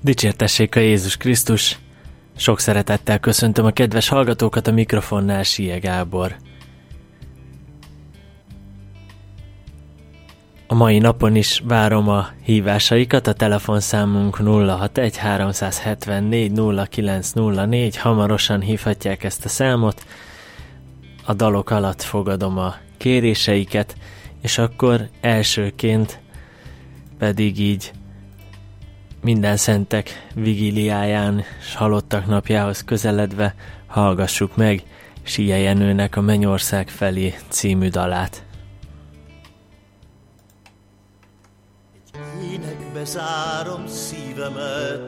Dicsértessék a Jézus Krisztus! Sok szeretettel köszöntöm a kedves hallgatókat, a mikrofonnál Sie Gábor. A mai napon is várom a hívásaikat, a telefonszámunk 061 374 0904, hamarosan hívhatják ezt a számot, a dalok alatt fogadom a kéréseiket, és akkor elsőként pedig így minden szentek vigíliáján és halottak napjához közeledve hallgassuk meg Sie Jenőnek a Mennyország felé című dalát. Egy énekbe zárom szívemet,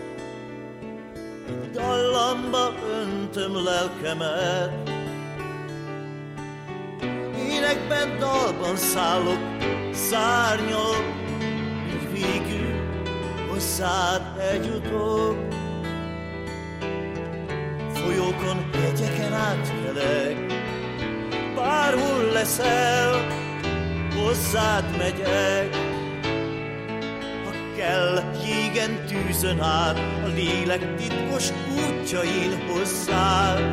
egy dallamba öntöm lelkemet, énekben, dalban szállok, szárnyalok, hogy végül hozzád eljutok. Folyókon, hegyeken átkelek, bárhol leszel, hozzád megyek. Ha kell, jégen, tűzön át, a lélek titkos útjain hozzád.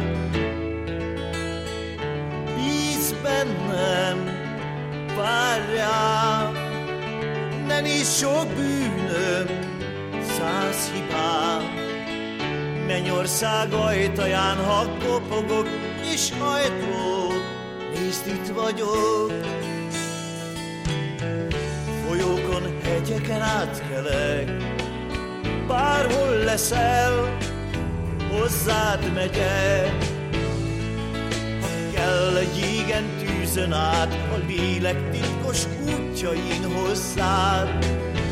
Bízz bennem, várjál, ne nézz sok bűnöm, 100 hibám. Mennyország ajtaján, ha kopogok, és ajtót, nézd, itt vagyok. Folyókon, hegyeken átkelek, bárhol leszel, hozzád megyek. Ha kell, jégen, tűzön át, a lélek titkos útjain hozzád.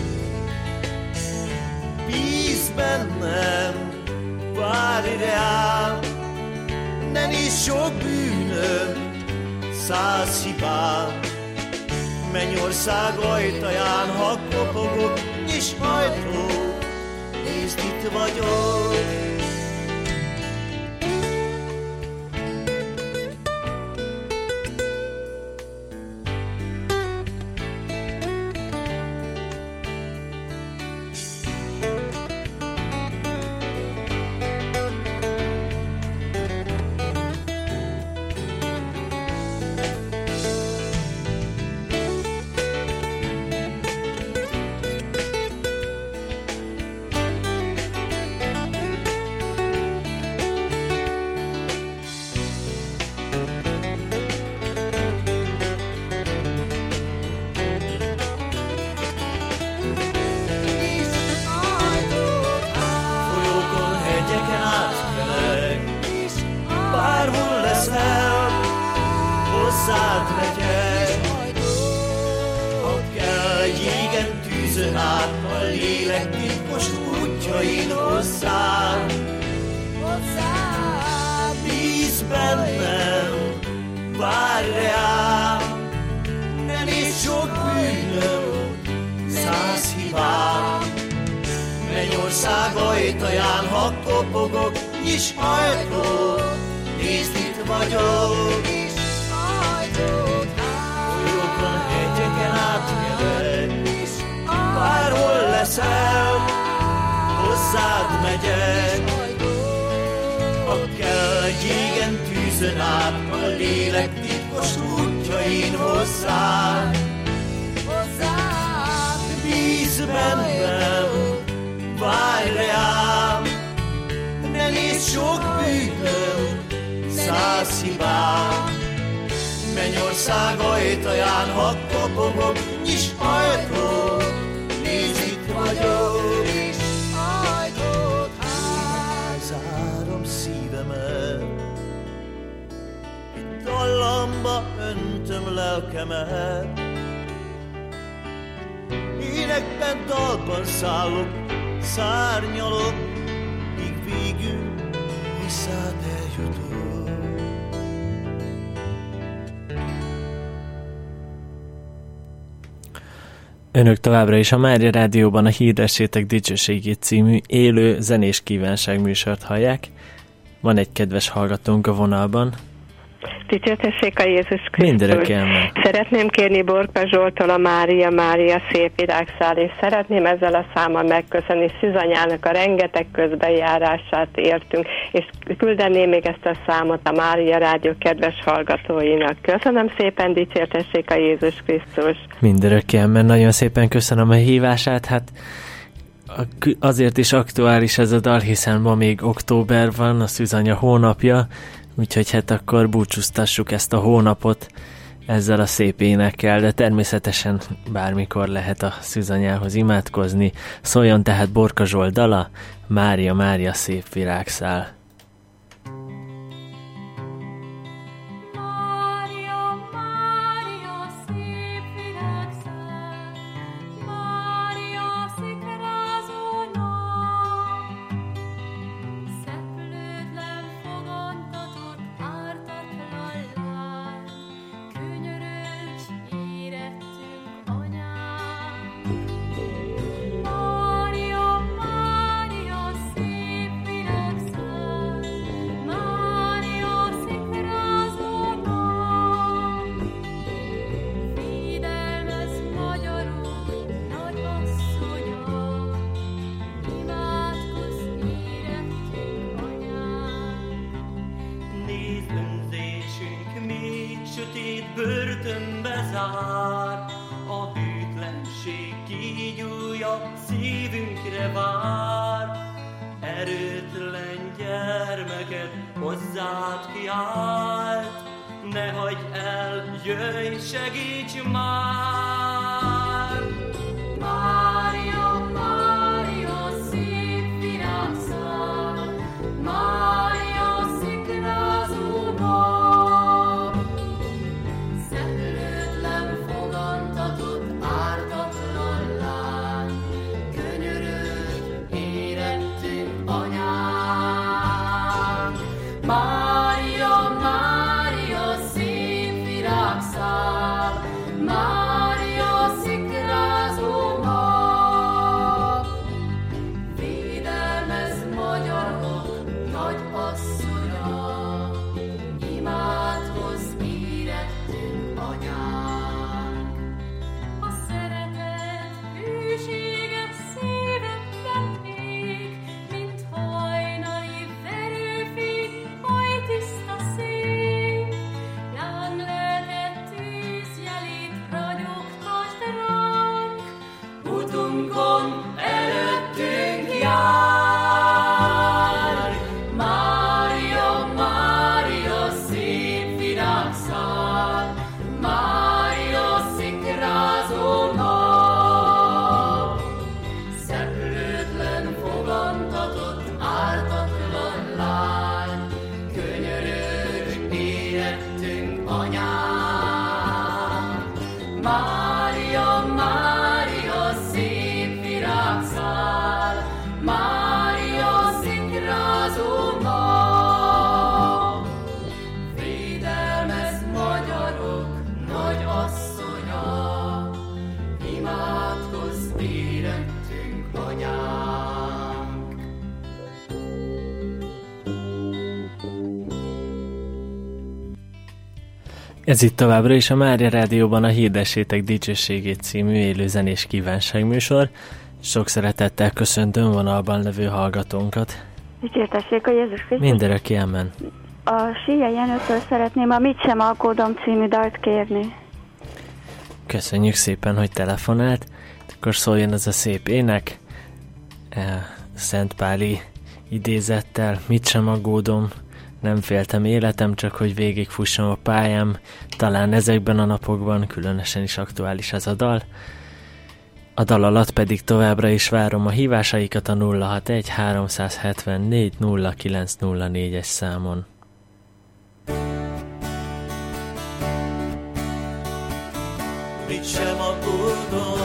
Bízz bennem, várj rám, ne nézz sok bűnöm, 100 hibám. Mennyország ajtaján, ha kopogok, nyisd ajtó, nézd, itt vagyok. Mennyország ajtaján, ha kopogok, nyisd ajtó, nézd, itt vagyok. Zárom szívemet, egy dallamba öntöm lelkemet, énekben, dalban szállok, szárnyalok, míg végül hozzád eljutok. Önök továbbra is a Mária Rádióban a Hirdessétek Dicsőségét című élő zenés kívánságműsort hallják. Van egy kedves hallgatónk a vonalban. Dicsértessék a Jézus Krisztus. Mindörökkelmen. Szeretném kérni Borka Zsoltól a Mária szép virágszál, és szeretném ezzel a számmal megköszönni Szűzanyának a rengeteg közbejárását értünk, és küldeném még ezt a számot a Mária Rádió kedves hallgatóinak. Köszönöm szépen, dicsértessék a Jézus Krisztus. Mindörökkelmen, nagyon szépen köszönöm a hívását, hát azért is aktuális ez a dal, hiszen ma még október van, a Szűzanya hónapja, úgyhogy hát akkor búcsúztassuk ezt a hónapot ezzel a szép énekkel, de természetesen bármikor lehet a Szűzanyához imádkozni. Szóljon tehát Borka Zsolt dala, Mária szép virágszál. Ez itt továbbra is a Mária Rádióban a Hirdessétek Dicsőségét című élőzenés kívánságműsor. Sok szeretettel köszöntöm vonalban levő hallgatónkat. Dicsértessék a Jézus Krisztus. Mindörökké amen. A Síja Jenőtől szeretném a Mit sem aggódom című dalt kérni. Köszönjük szépen, hogy telefonált. Akkor szóljon ez a szép ének. Szentpáli idézettel, mit sem aggódom, nem féltem életem, csak hogy végigfussam a pályám. Talán ezekben a napokban különösen is aktuális ez a dal. A dal alatt pedig továbbra is várom a hívásaikat a 061 374 0904-es számon. Mit sem aggódom,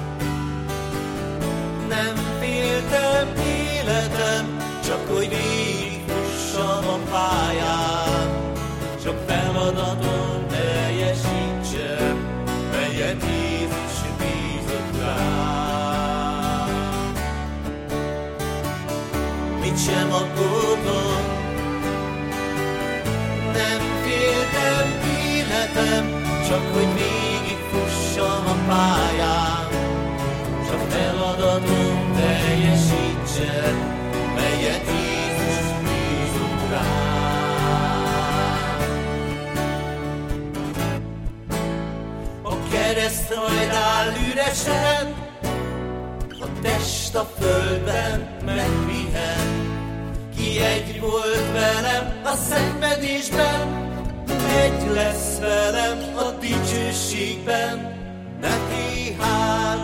nem féltem életem, csak hogy végigfussam a pályán, csak feladaton teljesítsem, melyet Jézus bízott rám. Mit sem aggódom, nem féltem életem, csak hogy végigfussam a pályán, s a feladatom teljesítsen, melyet Jézus bízott rám. A kereszt majd áll üresen, a test a földben megpihen. Ki egy volt velem a szenvedésben, egy lesz velem a dicsőségben. Neki hát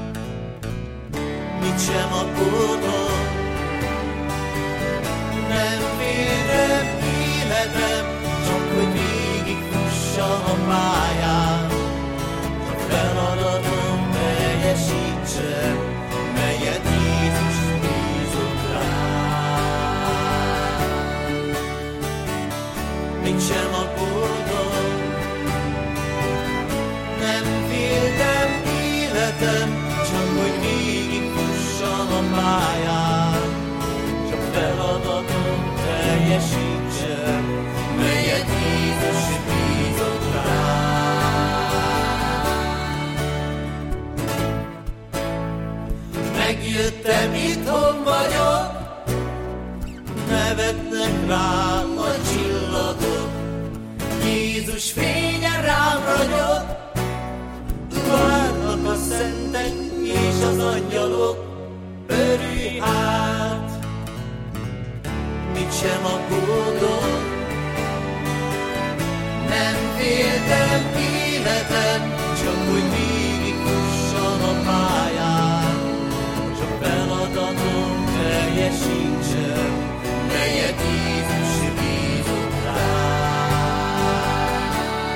mit sem aggódom, nem féltem életem, csak hogy végigfussam a pályán, a feladatom teljesítsen, melyet Jézus bízott rám. Mit sem aggódom, nem féltem életem, csak hogy végigfussam a pályán, csak feladatom teljesítsen, melyet Jézus bízott rám. Megjöttem, itthon vagyok, nevetnek rám a csillagok, Jézus fénye rám ragyog, várnak a szentek és az angyalok. Örülj hát, mit sem aggódom, nem féltem életem, csak hogy végigfussam a pályán, csak feladatom teljesítsen, melyet Jézus bízott rám.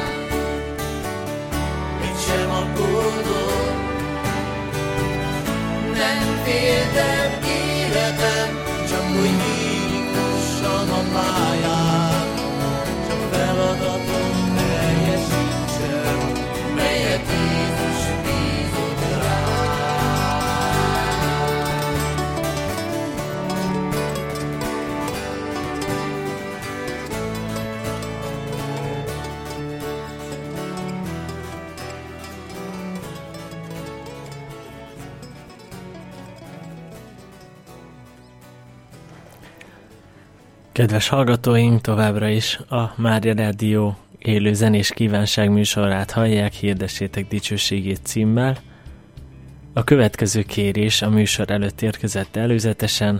Mit sem aggódom, nem féltem életem, csak hogy végigfussam a pályán, csak feladatom teljesítsen, melyet Jézus bízott Kedves hallgatóink, továbbra is a Mária Rádió élő zenés kívánság műsorát hallják, hirdessétek dicsőségét címmel. A következő kérés a műsor előtt érkezett előzetesen.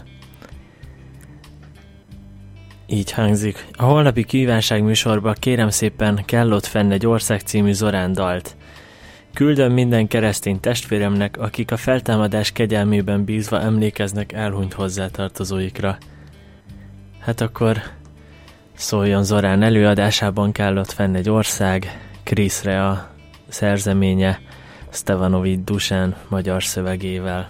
Így hangzik: a holnapi kívánság műsorba kérem szépen Kell ott fenn egy ország című Zorán dalt. Küldöm minden keresztény testvéremnek, akik a feltámadás kegyelmében bízva emlékeznek elhunyt hozzátartozóikra. Hát akkor szóljon Zorán előadásában Kell ott fenn egy ország, Kriszre a szerzeménye, Stevanovics Dusán magyar szövegével.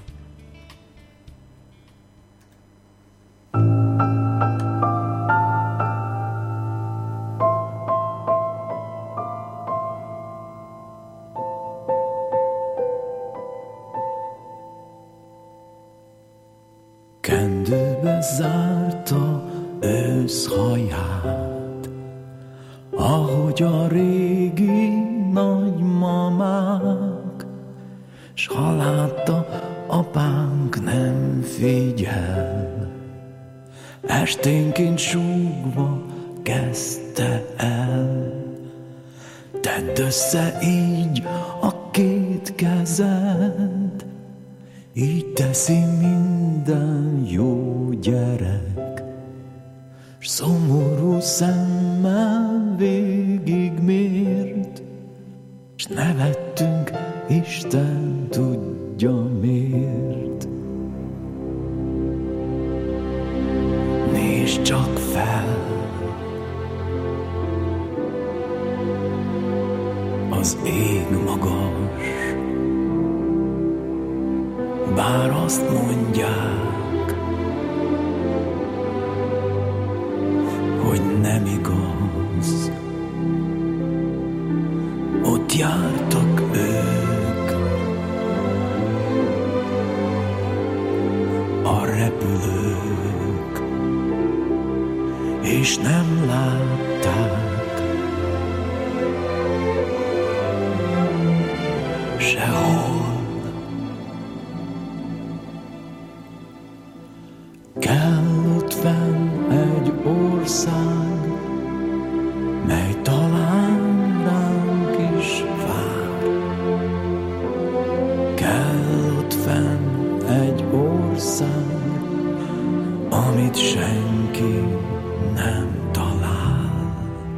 Kendőbe zárta őszhaját, ahogy a régi nagymamák, s ha látta, apánk nem figyel, esténként súgva kezdte el. Tedd össze így a két kezed, így teszi minden jó gyerek, s szomorú szemmel végigmért, s nevettünk, Isten tudja miért. Nézd csak fel, az ég magas, bár azt mondják, hogy nem igaz. Ott jártak ők, a repülők, és nem látták, de hol? Kell ott fenn egy ország, mely talán ránk is vár. Kell ott fenn egy ország, amit senki nem talál.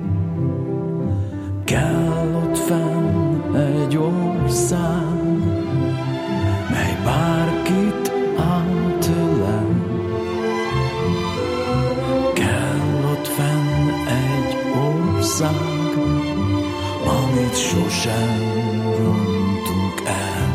Kell ott fenn egy ország, mely bárkit átölel. Kell ott fenn egy ország, amit sosem rontunk el.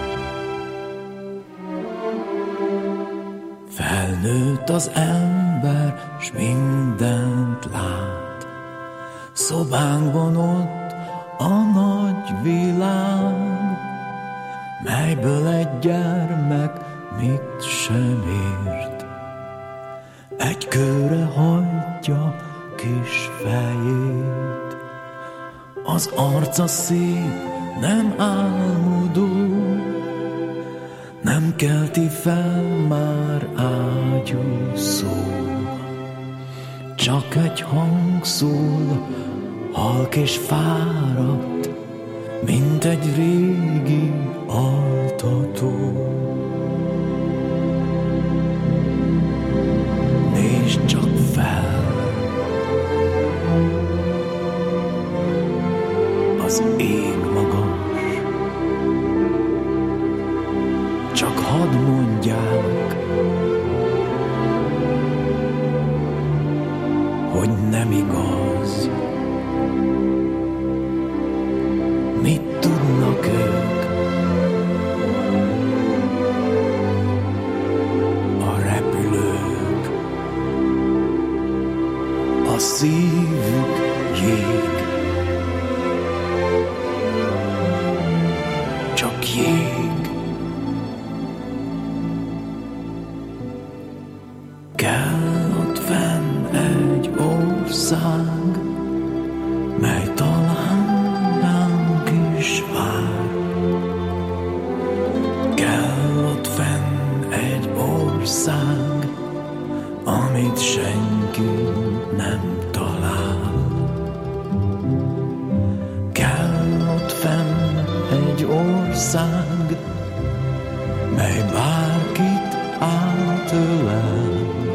Felnőtt az ember, s mindent lát. Szobánkban ott a nagy világ, melyből egy gyermek mit sem ért. Egy kőre hajtja kis fejét, az arca szép, nem álmodó, nem kelti fel már ágyú szó. Csak egy hang szól, halk és fáradt, mint egy régi altató. Nézd csak fel, az ég magas, csak hadd mondják, hogy nem igaz. Mit tudnak ők a repülők? A szívük jég, csak jég. Kell ott fenn egy ország, mely talán ránk is vár. Kell ott fenn egy ország, amit senki nem talál. Kell ott fenn egy ország, mely bárkit átölel.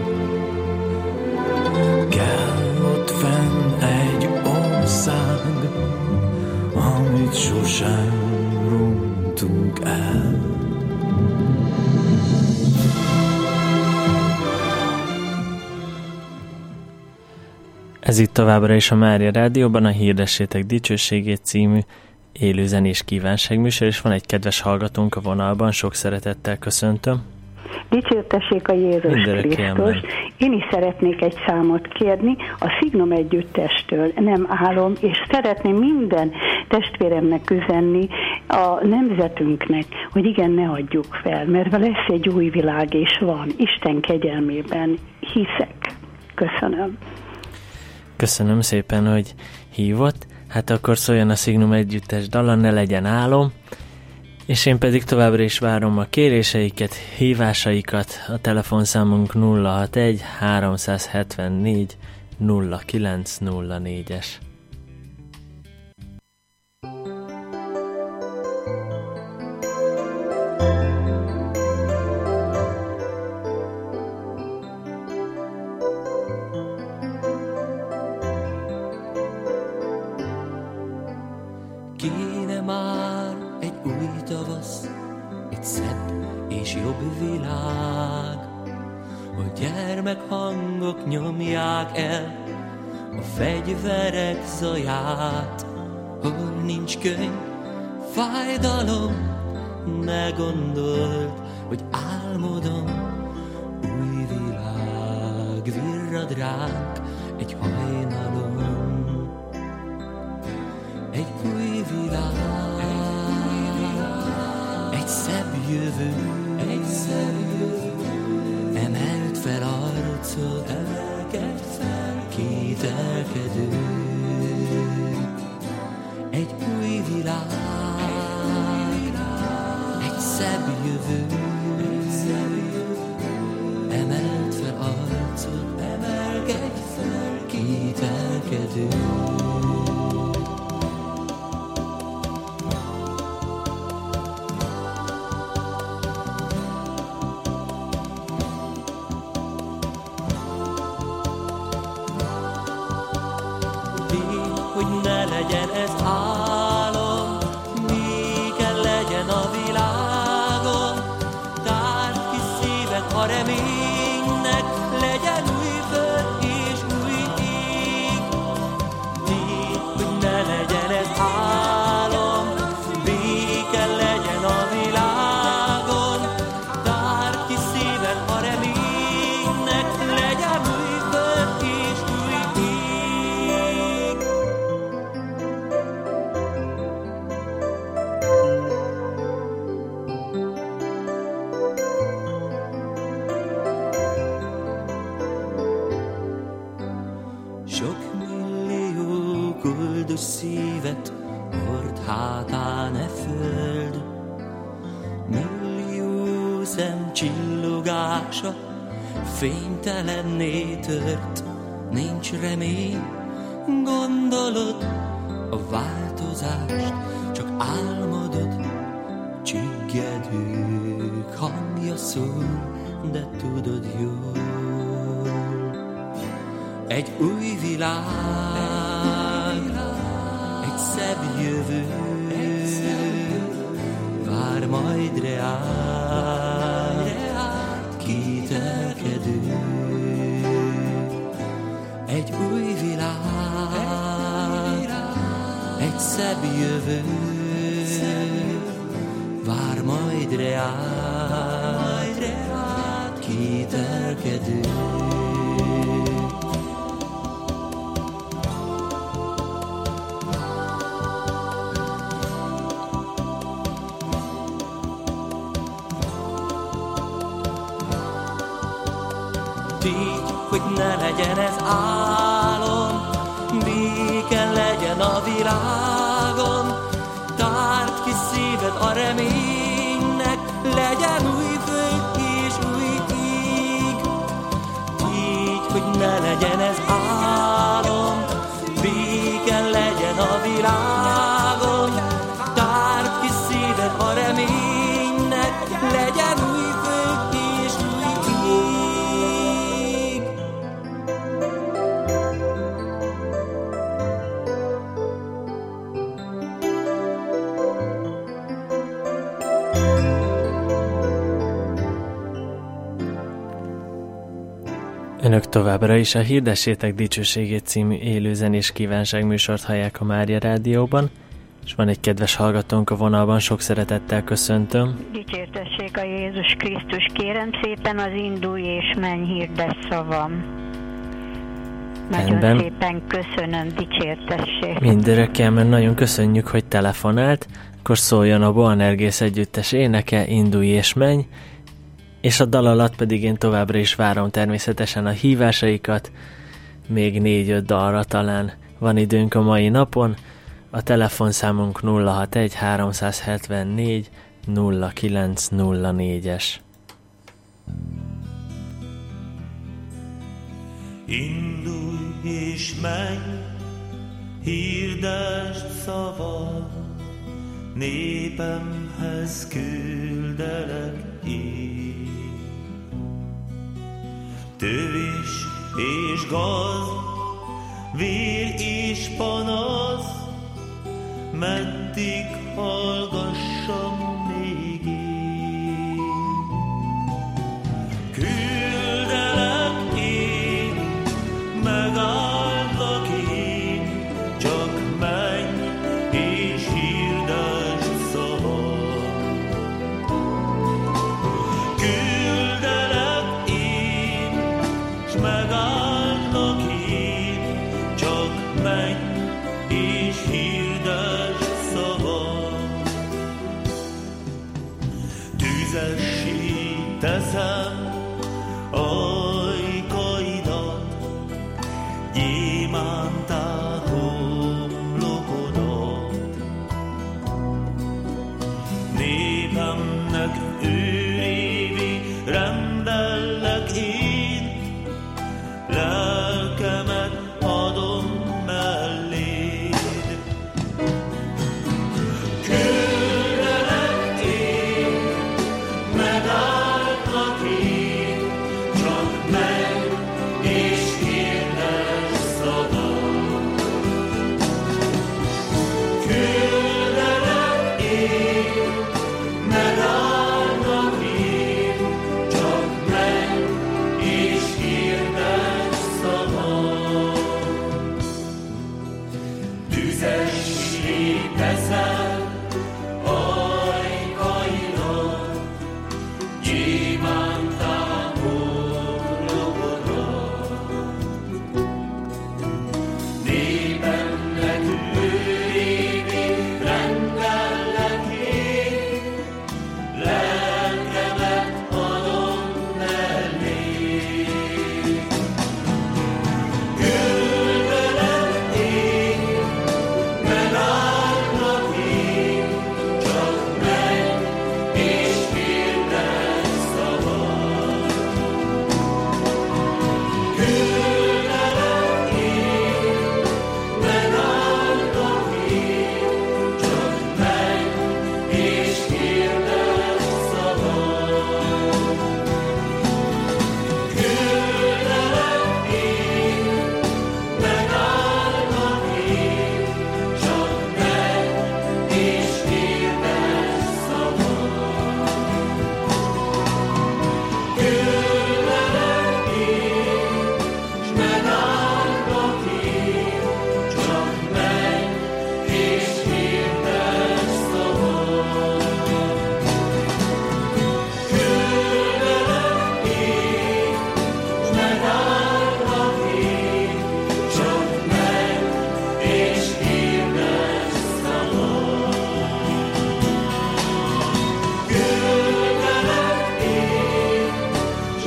Kell ott fenn egy ország, amit sosem rontunk el. Ez itt továbbra is a Mária Rádióban a Hirdessétek Dicsőségét című élő zenés kívánságműsor, és van egy kedves hallgatónk a vonalban, sok szeretettel köszöntöm. Dicsértessék a Jézus Krisztus. Én is szeretnék egy számot kérni a Signum együttestől, Nem álom, és szeretném minden testvéremnek üzenni, a nemzetünknek, hogy igen, ne adjuk fel, mert lesz egy új világ, és van. Isten kegyelmében hiszek. Köszönöm. Köszönöm szépen, hogy hívott. Hát akkor szóljon a Signum együttes dala, Ne legyen álom. És én pedig továbbra is várom a kéréseiket, hívásaikat. A telefonszámunk 061 374 0904-es. Kéne már egy új tavasz, egy szebb és jobb világ, hol gyermekhangok nyomják el a fegyverek zaját, hol nincs könyv, fájdalom, ne gondold, hogy álmodom. Új világ virrad ránk egy hajnalon, egy új világ, egy szebb jövő, emeld fel arcod, kételkedő, egy új világ, jövő, emeld fel arcod, emelkedj fel, kételkedő. Hogy ne legyen ez álom, mi kell legyen a világon. Tárd ki szíved a reménynek, legyen új föld és új ég. Hogy ne legyen ez álom, mi kell legyen a világon. Tárd ki szíved a reménynek, legyen új föld és új ég. Sok millió goldos szívet hord hátán e föld, millió szem csillogása fénytelenné tört. Nincs remény, gondolod a változást, csak álmodod, csiggedők hangja szól, de tudod jól. Egy új világ, egy szebb jövő, vár majd reád, kételkedő. Egy új világ, egy szebb jövő, vár majd reád, kételkedő. Így, hogy ne legyen ez álom, béke legyen a világon. Tárd ki szíved a reménynek, legyen új föld és új ég. Így, hogy ne legyen ez álom, béke legyen a világon. Tárd ki szíved a reménynek, legyen új föld és új ég. Önök továbbra is a Hirdessétek Dicsőségét című élőzenés kívánságműsort hallják a Mária Rádióban, és van egy kedves hallgatónk a vonalban, sok szeretettel köszöntöm. Dicsértessék a Jézus Krisztus, kérem szépen az indulj és menj hirdes szavam. Nagyon szépen köszönöm, dicsértessék. Mindörökkel, mert nagyon köszönjük, hogy telefonált, akkor szóljon a Boanergész együttes éneke, indulj és menj, és a dal alatt pedig én továbbra is várom természetesen a hívásaikat, még 4-5 dalra talán van időnk a mai napon. A telefonszámunk 061 374 0904-es. Indulj és menj, hirdesd szavad, népemhez küldelek én. Tövés és gaz, vér és panasz, meddig hallgassam még én. Küldelek én, megállok én, csak menj és hirdesd szavad. Küldelek én, s megállok én, csak menj és hirdesd szavad. Tüzessé teszem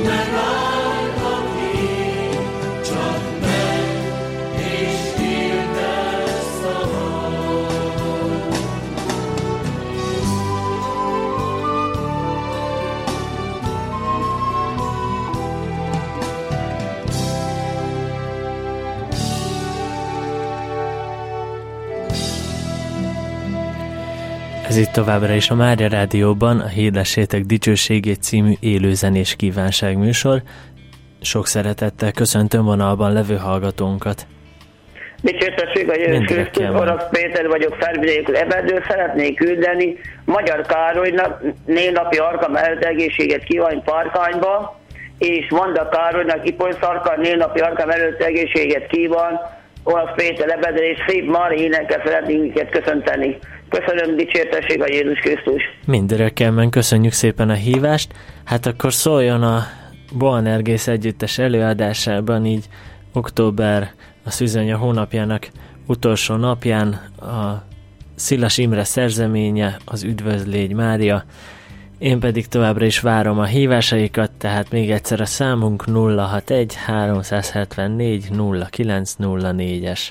Ez itt továbbra is a Mária Rádióban a Hirdessétek dicsőségét című élőzenés kívánságműsor. Sok szeretettel köszöntöm vonalban levő hallgatónkat. Dicsértesség a Jézus Krisztus, Orosz Péter vagyok, Felvidékről Ebedről. Szeretnék küldeni Magyar Károlynak névnapi alkalmát egészséget kívánni Parkányba, és Vanda Károlynak Ipolyszarka névnapi alkalmát egészséget kíván Orosz Péter Ebedről, és szép Mária énekkel szeretnénk minket köszönteni. Köszönöm, dicsértesség a Jézus Krisztus. Mindörökkelmen köszönjük szépen a hívást. Hát akkor szóljon a Boanergész együttes előadásában így október a szűzanya hónapjának utolsó napján a Szilas Imre szerzeménye, az Üdvözlégy Mária. Én pedig továbbra is várom a hívásaikat, tehát még egyszer a számunk 061 374 0904-es.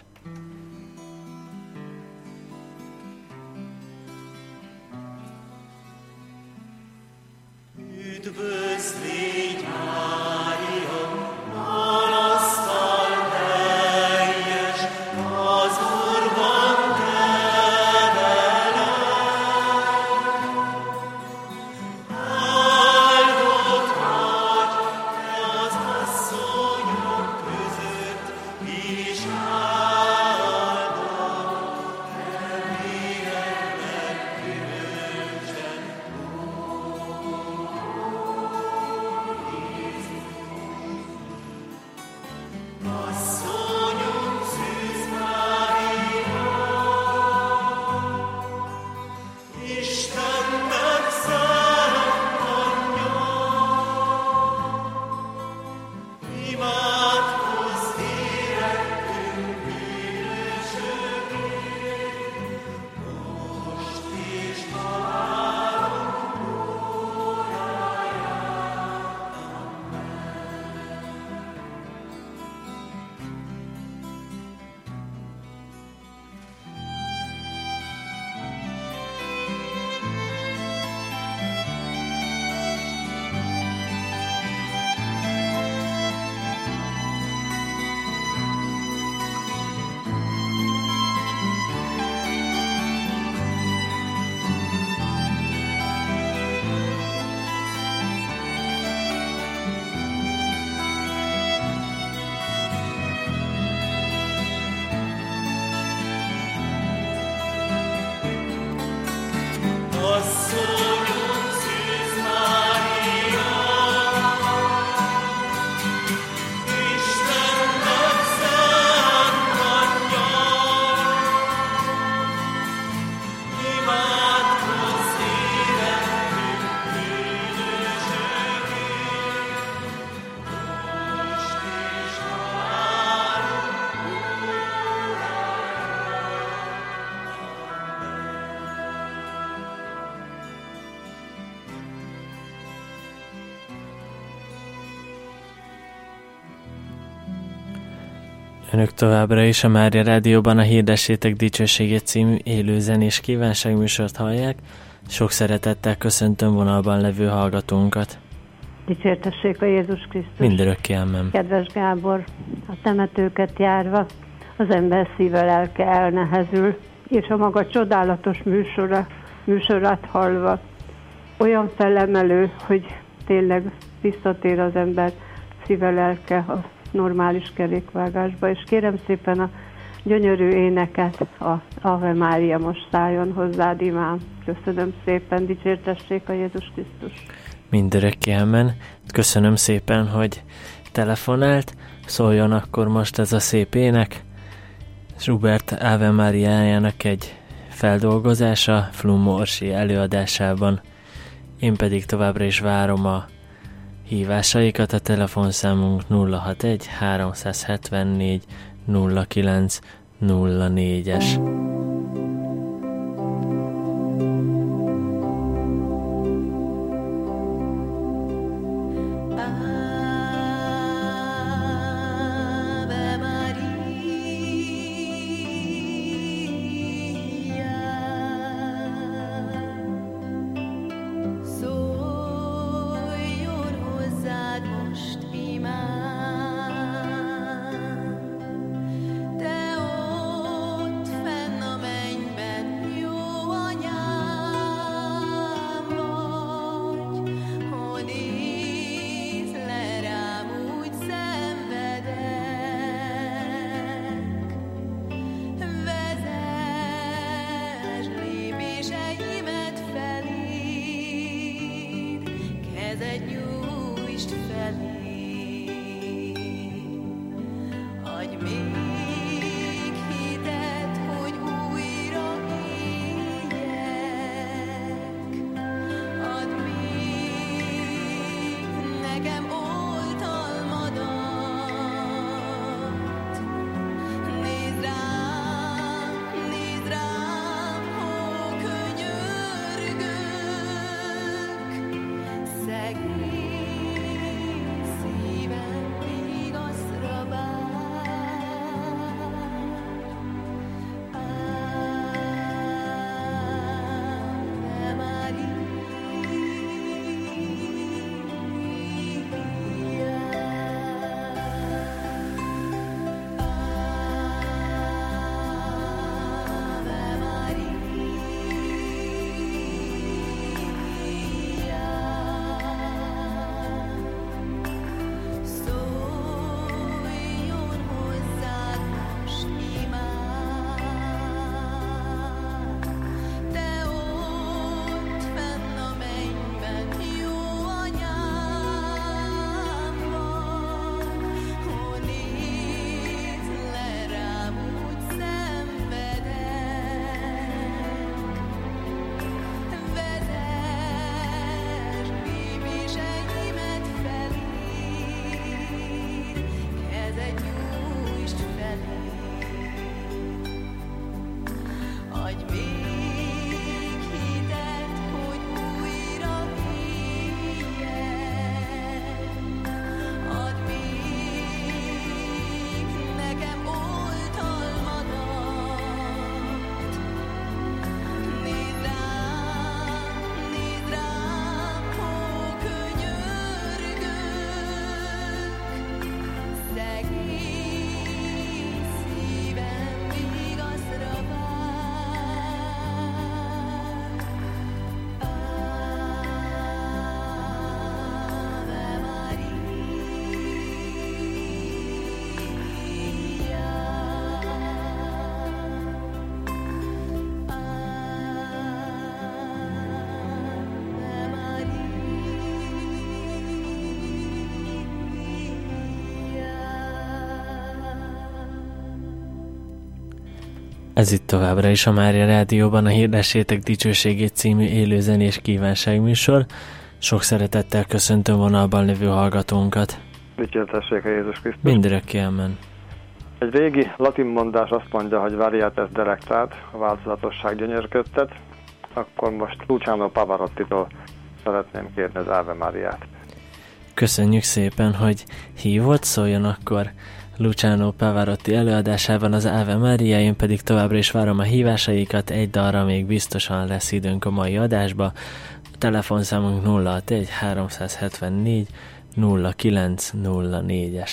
Önök továbbra is a Mária Rádióban a Hirdessétek dicsőségét című élőzenés kívánságműsort hallják. Sok szeretettel köszöntöm vonalban levő hallgatónkat. Dicsértessék a Jézus Krisztus. Mindörökké amen. Kedves Gábor, a temetőket járva az ember szíve lelke elnehezül, és a maga csodálatos műsorát hallva olyan felemelő, hogy tényleg visszatér az ember szíve lelke a normális kerékvágásba, és kérem szépen a gyönyörű éneket, a Ave Mária most szálljon hozzád, imám. Köszönöm szépen, dicsértessék a Jézus Krisztus. Mindörökké amen. Köszönöm szépen, hogy telefonált. Szóljon akkor most ez a szép ének. Schubert Ave Máriájának egy feldolgozása Flum Orsi előadásában. Én pedig továbbra is várom a hívásaikat, a telefonszámunk 061 374 0904-es. Ez itt továbbra is a Mária Rádióban a Hirdessétek Dicsőségét című élőzenés kívánságműsor. Sok szeretettel köszöntöm vonalban lévő hallgatónkat. Dicsértessék a Jézus Krisztus. Mindörökké amen. Egy régi latin mondás azt mondja, hogy variates delectat, a változatosság gyönyörködtet. Akkor most Luciano Pavarottitól szeretném kérni az Ave Mariát. Köszönjük szépen, hogy hívott, szóljon akkor Luciano Pavarotti előadásában az Ave Maria, én pedig továbbra is várom a hívásaikat, egy dalra még biztosan lesz időnk a mai adásba. A telefonszámunk 061 374 0904-es.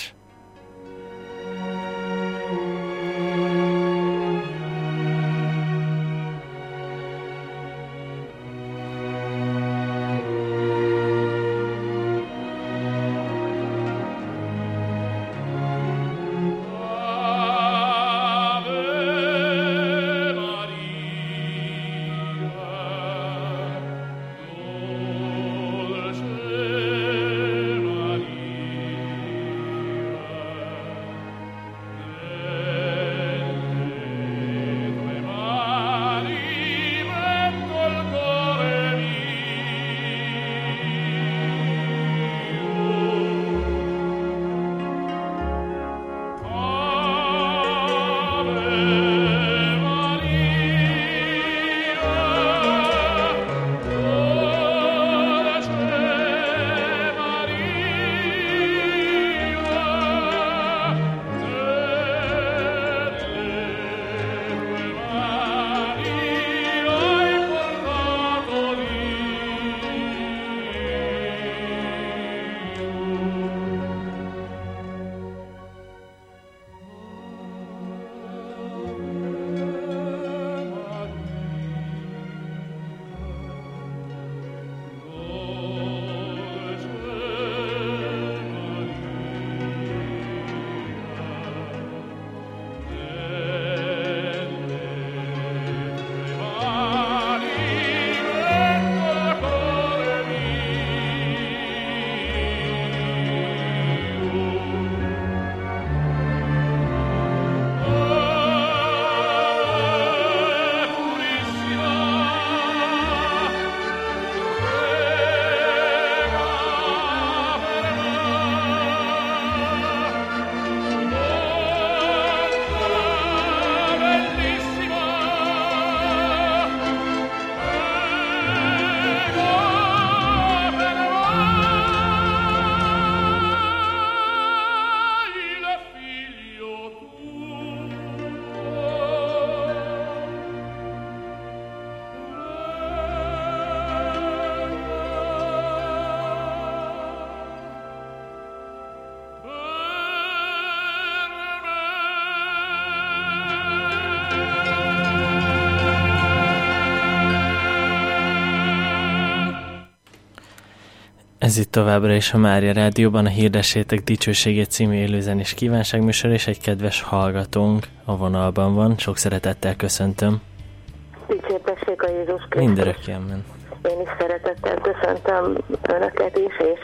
Ez itt továbbra is a Mária Rádióban a Hirdessétek Dicsőségét című élőzenés kívánságműsor, és egy kedves hallgatónk a vonalban van. Sok szeretettel köszöntöm. Dicsértessék a Jézus Krisztus. Mindörökké amen. Én is szeretettel köszöntöm Önöket is, és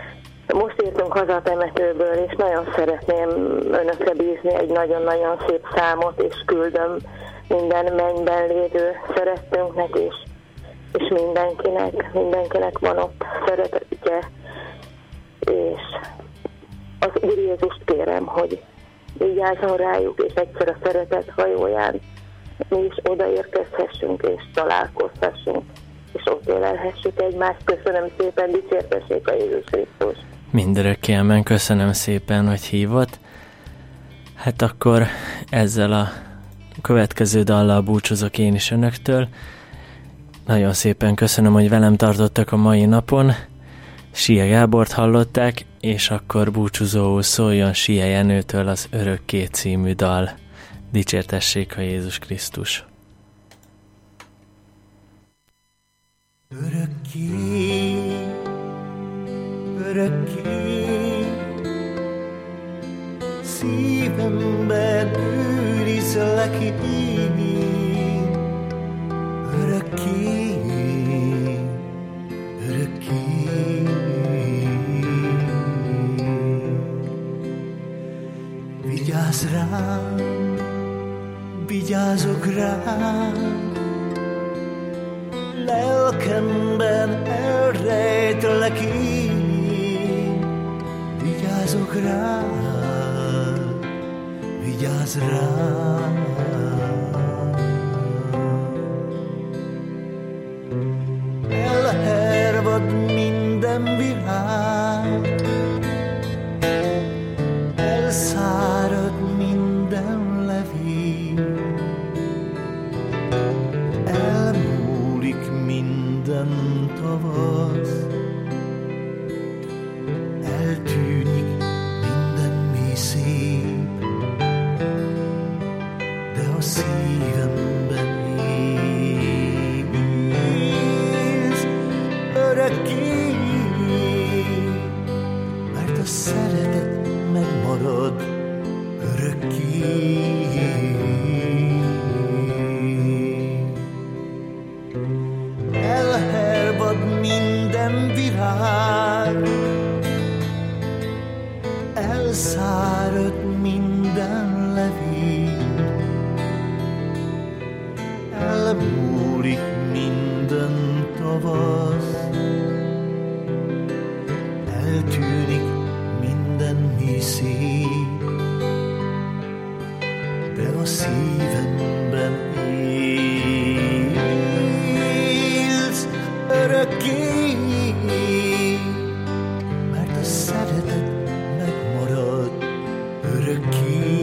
most értünk haza a temetőből, és nagyon szeretném Önökre bízni egy nagyon-nagyon szép számot, és küldöm minden mennyben lévő szerettünknek, és mindenkinek van ott szeretetje, és az Úr Jézust kérem, hogy vigyázzon rájuk, és egyszer a szeretet hajóján mi is odaérkezhessünk, és találkozhassunk, és ott élelhessük egymást. Köszönöm szépen, dicsértessék a Jézus Krisztus. Mindörökké amen, köszönöm szépen, hogy hívott. Hát akkor ezzel a következő dallal búcsúzok én is önöktől. Nagyon szépen köszönöm, hogy velem tartottak a mai napon. Sia Gábort hallották, és akkor búcsúzóul szóljon Sia Jenőtől az Örökké című dal. Dicsértessék a Jézus Krisztus. Örökké, örökké, szívemben őrizlek én. Örökké, örökké, vigyázz rám, vigyázok rám, lelkemben elrejtlek én. Vigyázok rám, vigyázz rám. Elhervad minden virág, elszárad minden levél, elmúlik minden tavasz, eltűnik minden mi szép, de a szívemben élsz örökké, mert a szeretet megmarad örökké. Elhervad minden virág, elszárad minden levél, elmúlik minden tavasz, eltűnik minden mi szép, de a szívemben élsz örökké, mert a szeretet megmarad örökké.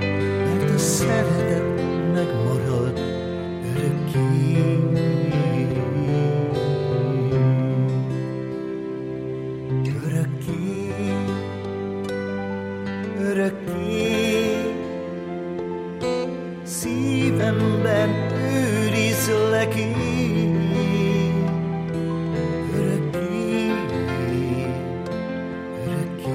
Szeretet megmarad örökké. örökké, örökké, örökké.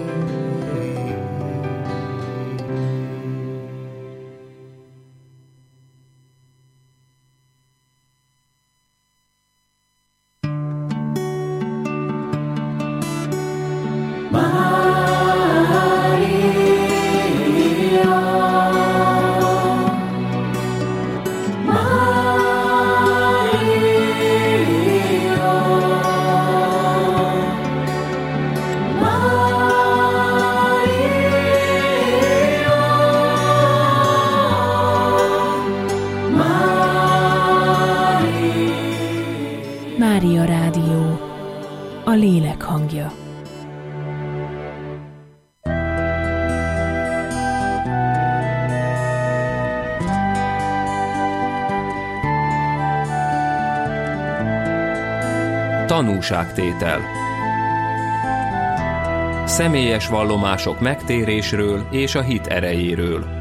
Mária Rádió, a lélek hangja. Tanúságtétel. Személyes vallomások megtérésről és a hit erejéről.